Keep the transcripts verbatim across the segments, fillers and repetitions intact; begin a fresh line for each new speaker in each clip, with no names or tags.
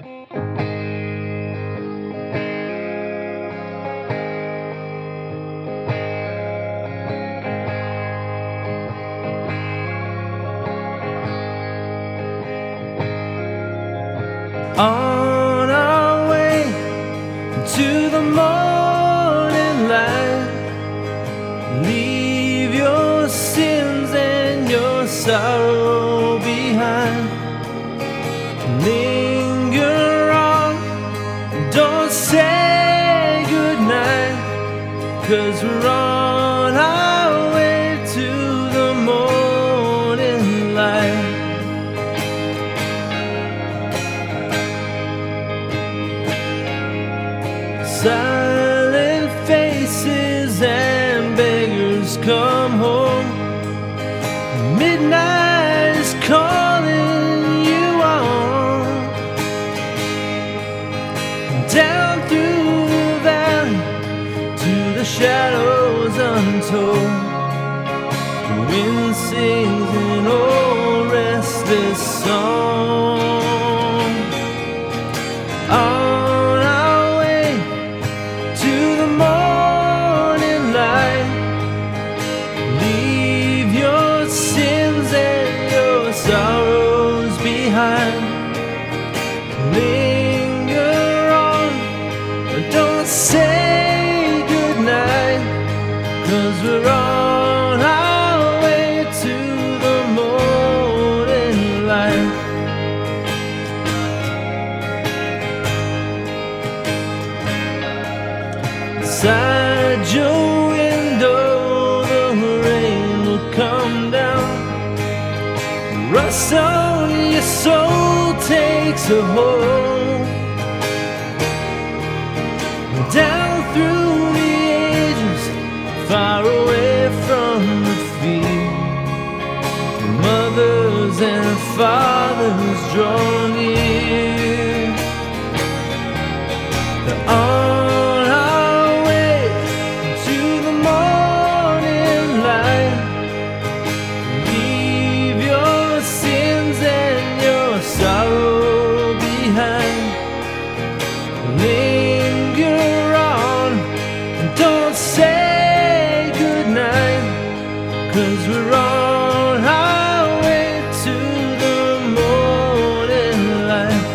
On our way to the morning light, leave your sins and your sorrow behind. Linger on, don't say goodnight, 'cause we're on our way to the morning light. Silent faces and beggars come home. Midnight is calling you on. Down through the valley to the shadows untold. The wind sings an old restless song. On our way to the morning light, leave your sins and your sorrows behind. Linger on, but don't say goodnight, 'cause we're on our way to the morning light. Inside your window, the rain will come down. Rust on your soul takes a hold. Down through the ages, far away from the field, mothers and fathers draw near. They're on our way to the morning light. Leave your sins and your sorrow behind. Linger on, and don't say goodnight, 'cause we're on our way to the morning light.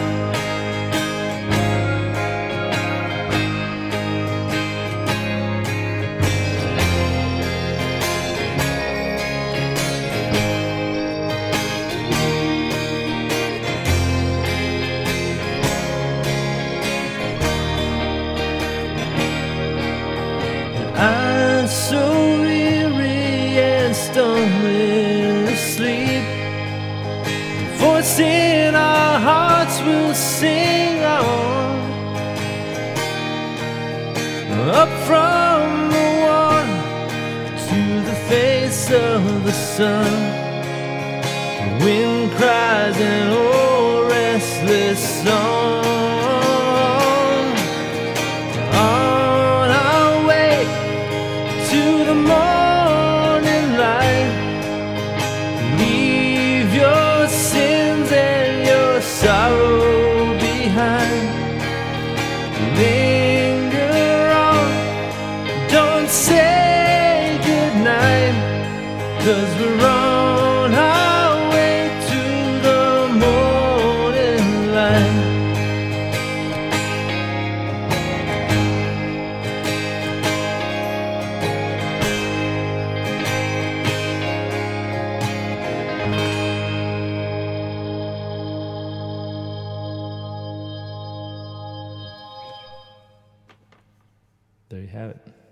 I'm so weary and stumbling asleep. Voice in our hearts will sing on. Up from the water to the face of the sun, the wind cries an old restless song. On our way to the morning light, leave your sins and your sorrow behind. Linger on, don't say goodnight, 'cause we're on our way to the morning light. There you have it.